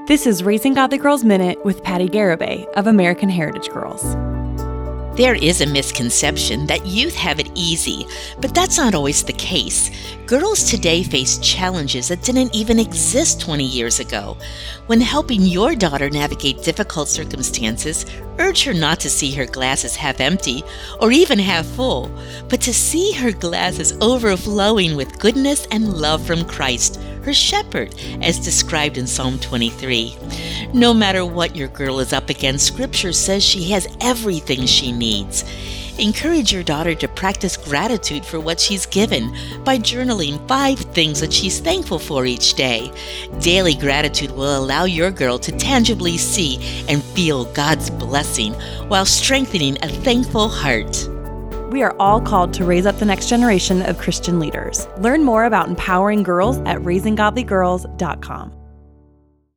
This is Raising Godly Girls Minute with Patty Garibay of American Heritage Girls. There is a misconception that youth have it easy, but that's not always the case. Girls today face challenges that didn't even exist 20 years ago. When helping your daughter navigate difficult circumstances, urge her not to see her glasses half empty or even half full, but to see her glasses overflowing with goodness and love from Christ, her shepherd, as described in Psalm 23. No matter what your girl is up against, Scripture says she has everything she needs. Encourage your daughter to practice gratitude for what she's given by journaling 5 things that she's thankful for each day. Daily gratitude will allow your girl to tangibly see and feel God's blessing while strengthening a thankful heart. We are all called to raise up the next generation of Christian leaders. Learn more about empowering girls at raisinggodlygirls.com.